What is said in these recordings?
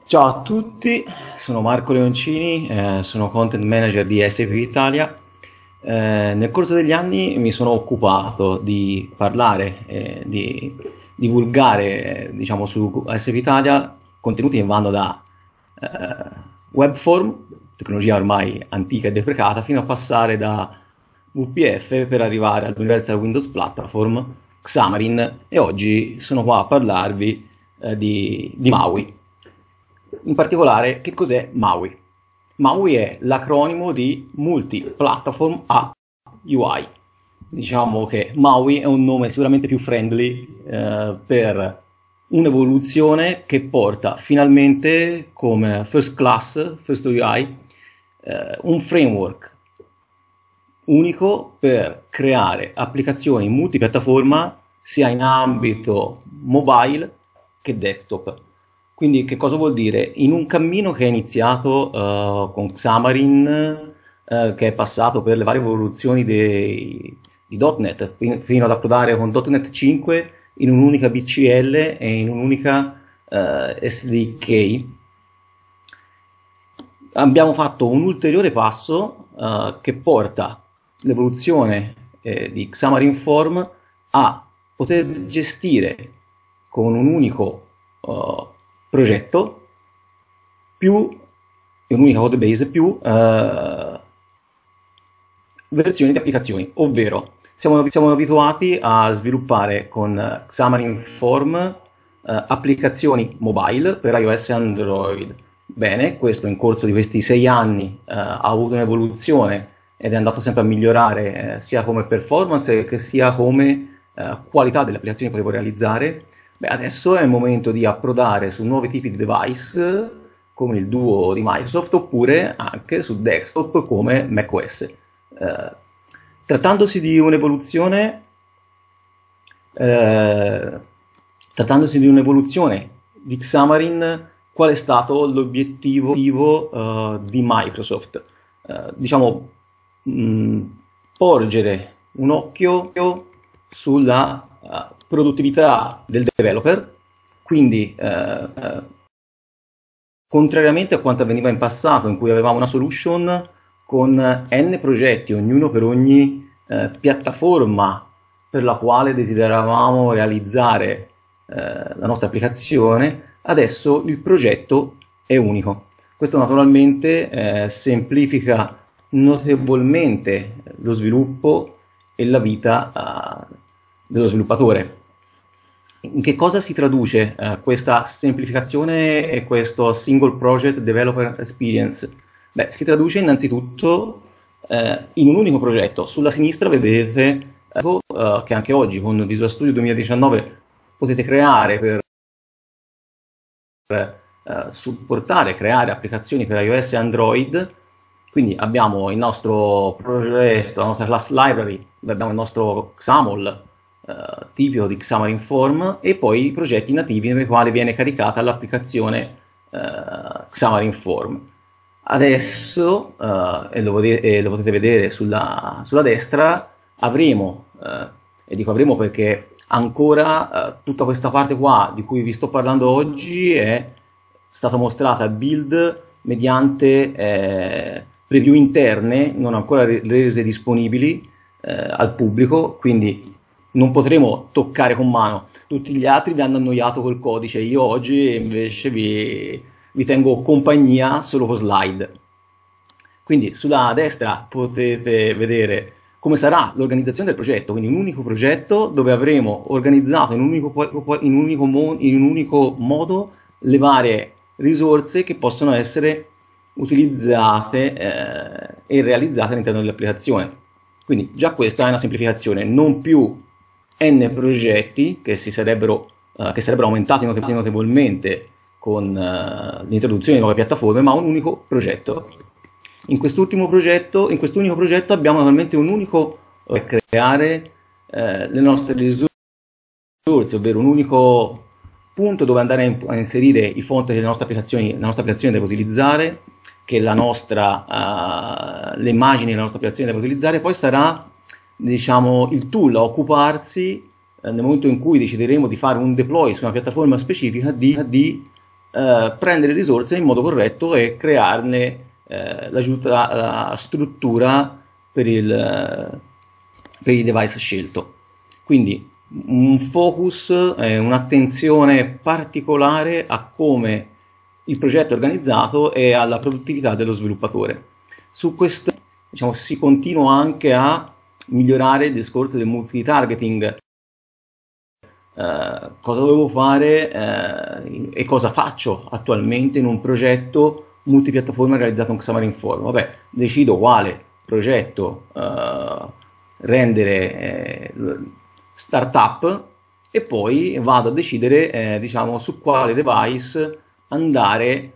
Ciao a tutti, sono Marco Leoncini, sono content manager di SAP Italia. Nel corso degli anni mi sono occupato di parlare, di divulgare, diciamo, su SAP Italia contenuti che vanno da webform, tecnologia ormai antica e deprecata, fino a passare da WPF per arrivare all'Universal Windows Platform, Xamarin, e oggi sono qua a parlarvi di MAUI. In particolare, che cos'è MAUI? MAUI è l'acronimo di Multi-Platform UI. Diciamo che MAUI è un nome sicuramente più friendly per un'evoluzione che porta finalmente come first class, first UI, un framework unico per creare applicazioni multipiattaforma sia in ambito mobile che desktop. Quindi che cosa vuol dire? In un cammino che è iniziato con Xamarin, che è passato per le varie evoluzioni di .NET, fino ad approdare con .NET 5 in un'unica BCL e in un'unica SDK, abbiamo fatto un ulteriore passo che porta l'evoluzione di Xamarin Form a poter gestire con un unico progetto più un'unica codebase più versioni di applicazioni, ovvero siamo abituati a sviluppare con Xamarin Form applicazioni mobile per iOS e Android. Bene, questo in corso di questi 6 anni ha avuto un'evoluzione ed è andato sempre a migliorare sia come performance che sia come qualità delle applicazioni che potevo realizzare. Beh, adesso è il momento di approdare su nuovi tipi di device come il Duo di Microsoft oppure anche su desktop come macOS. Trattandosi di un'evoluzione di Xamarin, qual è stato l'obiettivo di Microsoft? Porgere un occhio sulla produttività del developer, quindi contrariamente a quanto avveniva in passato, in cui avevamo una solution con n progetti, ognuno per ogni piattaforma per la quale desideravamo realizzare la nostra applicazione, adesso il progetto è unico. Questo naturalmente semplifica notevolmente lo sviluppo e la vita dello sviluppatore. In che cosa si traduce questa semplificazione e questo single project developer experience? Beh, si traduce innanzitutto in un unico progetto. Sulla sinistra vedete che anche oggi con Visual Studio 2019 potete creare per supportare, creare applicazioni per iOS e Android. Quindi abbiamo il nostro progetto, la nostra class library, abbiamo il nostro XAML tipico di Xamarin Form e poi i progetti nativi nei quali viene caricata l'applicazione Xamarin Form. Adesso, e lo potete vedere sulla destra, avremo, e dico avremo perché ancora tutta questa parte qua di cui vi sto parlando oggi è stata mostrata build mediante preview interne, non ancora rese disponibili al pubblico, quindi non potremo toccare con mano. Tutti gli altri vi hanno annoiato col codice, io oggi invece vi tengo compagnia solo con slide. Quindi sulla destra potete vedere come sarà l'organizzazione del progetto, quindi un unico progetto dove avremo organizzato in un unico modo le varie risorse che possono essere utilizzate e realizzate all'interno dell'applicazione. Quindi già questa è una semplificazione, non più n progetti che sarebbero aumentati notevolmente con l'introduzione di nuove piattaforme, ma un unico progetto. In quest'unico progetto abbiamo naturalmente un unico creare le nostre risorse, ovvero un unico punto dove andare a inserire i fonti delle nostre applicazioni, la nostra applicazione deve utilizzare, che le immagini della nostra applicazione deve utilizzare, poi sarà il tool a occuparsi nel momento in cui decideremo di fare un deploy su una piattaforma specifica di prendere risorse in modo corretto e crearne la giusta struttura per il device scelto. Quindi un focus, un'attenzione particolare a come il progetto è organizzato e alla produttività dello sviluppatore. Su questo, diciamo, si continua anche a migliorare il discorso del multitargeting. Cosa dovevo fare e cosa faccio attualmente in un progetto multipiattaforma realizzato con Xamarin Form? Vabbè, decido quale progetto rendere startup e poi vado a decidere diciamo, su quale device andare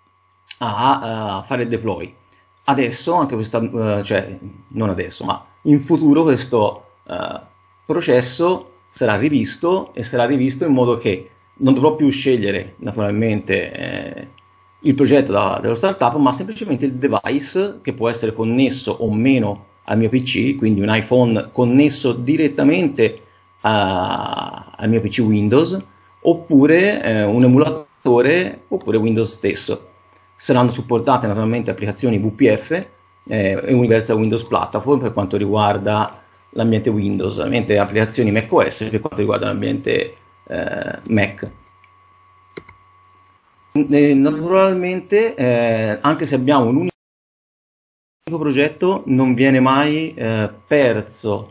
a fare il deploy. Adesso, anche questa, cioè non adesso, ma in futuro questo processo sarà rivisto e sarà rivisto in modo che non dovrò più scegliere naturalmente il progetto dello startup, ma semplicemente il device che può essere connesso o meno al mio PC, quindi un iPhone connesso direttamente al mio PC Windows, oppure un emulatore, oppure Windows stesso. Saranno supportate naturalmente applicazioni VPF e Universal Windows Platform per quanto riguarda l'ambiente Windows, mentre applicazioni macOS per quanto riguarda l'ambiente Mac. Naturalmente, anche se abbiamo un unico progetto, non viene mai persa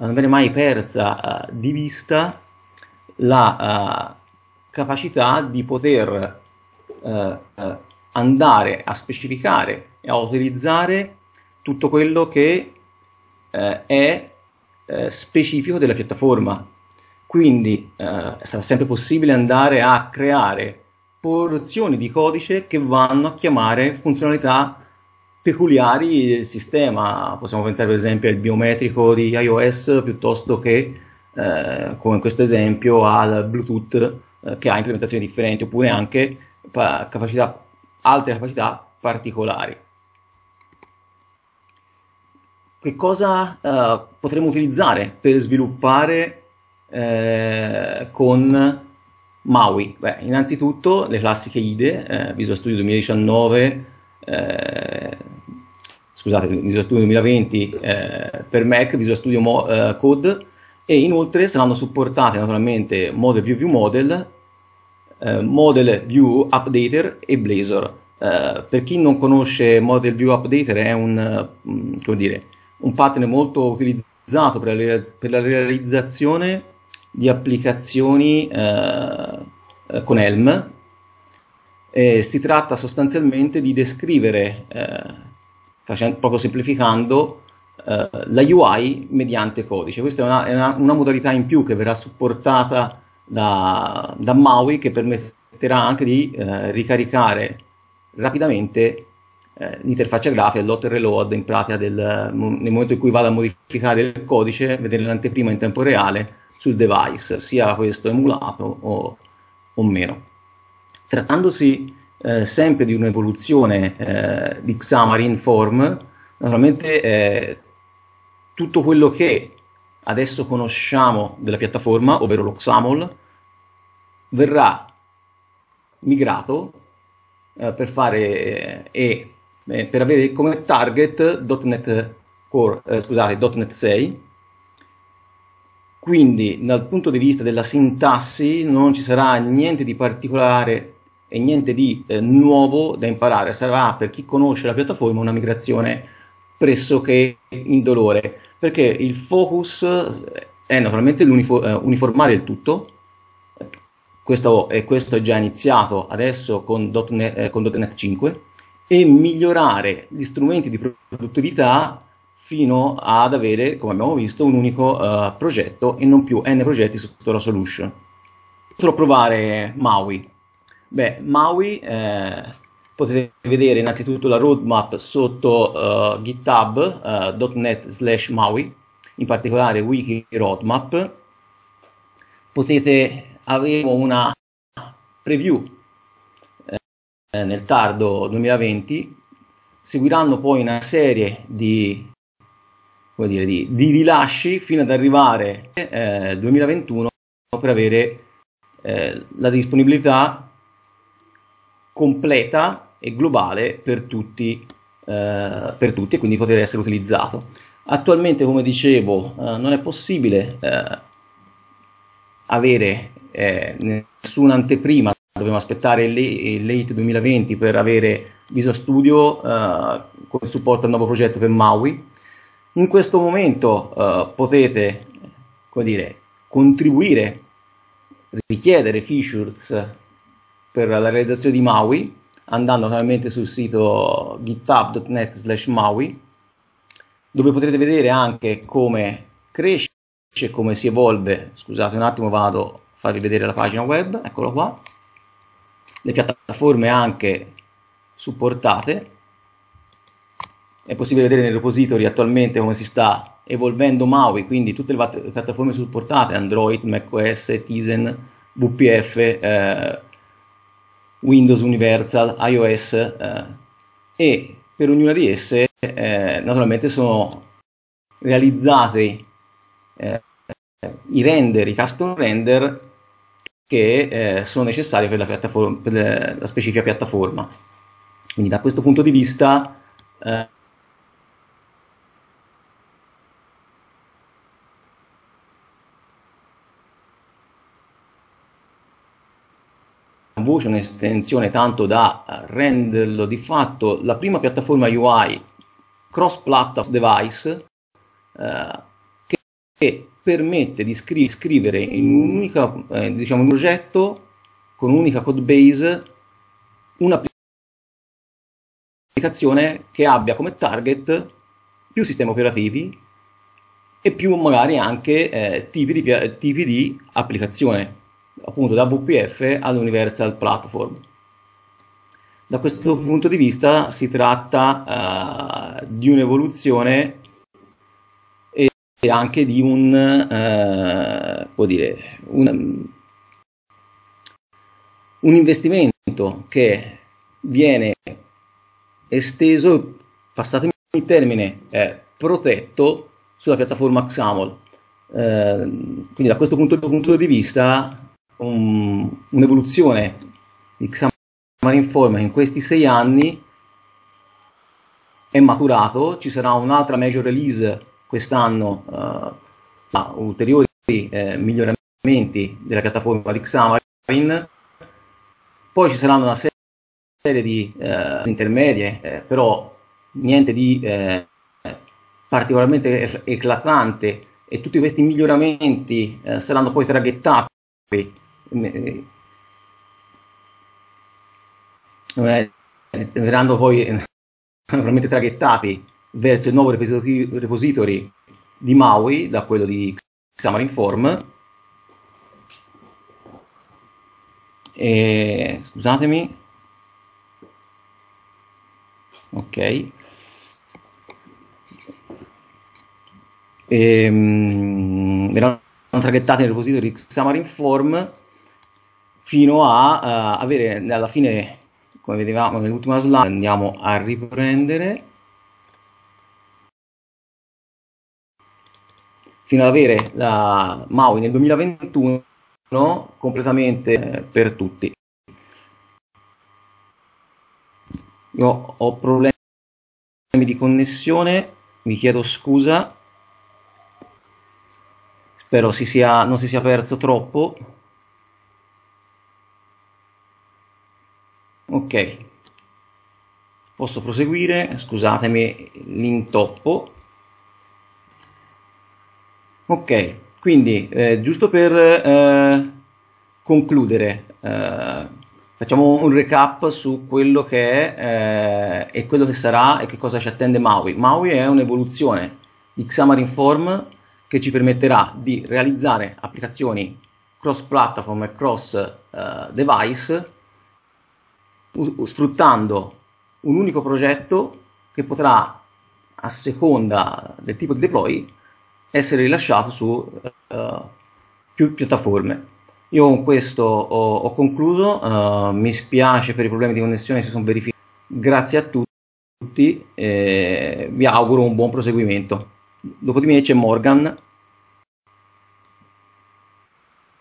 di vista la capacità di poter andare a specificare e a utilizzare tutto quello che è specifico della piattaforma. Quindi sarà sempre possibile andare a creare porzioni di codice che vanno a chiamare funzionalità peculiari del sistema. Possiamo pensare per esempio al biometrico di iOS piuttosto che, come in questo esempio, al Bluetooth che ha implementazioni differenti, oppure anche altre capacità particolari. Che cosa potremmo utilizzare per sviluppare con MAUI? Beh, innanzitutto le classiche IDE, Visual Studio 2019, Visual Studio 2020 per Mac, Visual Studio Code, e inoltre saranno supportate naturalmente Model View Model, Model View Updater e Blazor. Per chi non conosce Model View Updater, è un pattern molto utilizzato per la realizzazione di applicazioni con Helm. Si tratta sostanzialmente di descrivere, poco semplificando, la UI mediante codice. Questa è una modalità in più che verrà supportata da MAUI, che permetterà anche di ricaricare rapidamente l'interfaccia grafica, l'hot reload, in pratica nel momento in cui vado a modificare il codice, vedere l'anteprima in tempo reale sul device, sia questo emulato o meno. Trattandosi sempre di un'evoluzione di Xamarin Form, naturalmente tutto quello che adesso conosciamo della piattaforma, ovvero lo XAML, verrà migrato per avere come target .NET 6. Quindi dal punto di vista della sintassi non ci sarà niente di particolare e niente di nuovo da imparare. Sarà, per chi conosce la piattaforma, una migrazione pressoché indolore, perché il focus è naturalmente uniformare il tutto. Questo è già iniziato adesso con .NET 5, e migliorare gli strumenti di produttività fino ad avere, come abbiamo visto, un unico progetto e non più n progetti sotto la solution. Potrò provare MAUI. Beh, MAUI potete vedere innanzitutto la roadmap sotto GitHub, .NET/MAUI, in particolare wiki roadmap. Avremo una preview nel tardo 2020, seguiranno poi una serie di rilasci fino ad arrivare 2021 per avere la disponibilità completa e globale per tutti e quindi poter essere utilizzato. Attualmente, come dicevo, non è possibile avere nessuna anteprima, dobbiamo aspettare il late 2020 per avere Visual Studio con supporto al nuovo progetto per MAUI. In questo momento potete, come dire, contribuire, richiedere features per la realizzazione di MAUI andando naturalmente sul sito github.net/MAUI, dove potrete vedere anche come cresce e come si evolve. Scusate un attimo, vado a farvi vedere la pagina web, eccolo qua, le piattaforme anche supportate. È possibile vedere nei repository attualmente come si sta evolvendo MAUI, quindi tutte le piattaforme supportate, Android, macOS, Tizen, VPF, Windows Universal, iOS, e per ognuna di esse naturalmente sono realizzati i render, i custom render che sono necessari per la specifica piattaforma. Quindi da questo punto di vista voce, un'estensione tanto da renderlo di fatto la prima piattaforma UI cross-platform device che permette di scrivere in un'unica, diciamo, un progetto con un'unica code base un'applicazione che abbia come target più sistemi operativi e più magari anche tipi di applicazione, appunto da VPF all'Universal Platform. Da questo punto di vista si tratta di un'evoluzione e anche di un investimento che viene esteso, passatemi il termine, protetto sulla piattaforma XAML. Quindi da questo punto di vista un'evoluzione di XAML Inform in questi 6 anni è maturato. Ci sarà un'altra major release quest'anno a ulteriori miglioramenti della piattaforma di Xamarin. Poi ci saranno una serie di intermedie, però niente di particolarmente eclatante, e tutti questi miglioramenti saranno poi traghettati, verranno poi naturalmente traghettati verso il nuovo repository di MAUI, da quello di Xamarin Inform. Scusatemi, ok, verranno traghettati nel repository di Xamarin Inform fino a avere alla fine, come vedevamo nell'ultima slide, andiamo a riprendere, fino ad avere la MAUI nel 2021 completamente per tutti. Io ho problemi di connessione, vi chiedo scusa, spero non si sia perso troppo. Ok, posso proseguire, scusatemi l'intoppo. Ok, quindi giusto per concludere, facciamo un recap su quello che è e quello che sarà e che cosa ci attende MAUI. MAUI è un'evoluzione di Xamarin Inform che ci permetterà di realizzare applicazioni cross-platform e cross-device sfruttando un unico progetto che potrà, a seconda del tipo di deploy, essere rilasciato su più piattaforme. Io con questo ho concluso, mi spiace per i problemi di connessione che si sono verificati. Grazie a tutti, vi auguro un buon proseguimento. Dopo di me c'è Morgan.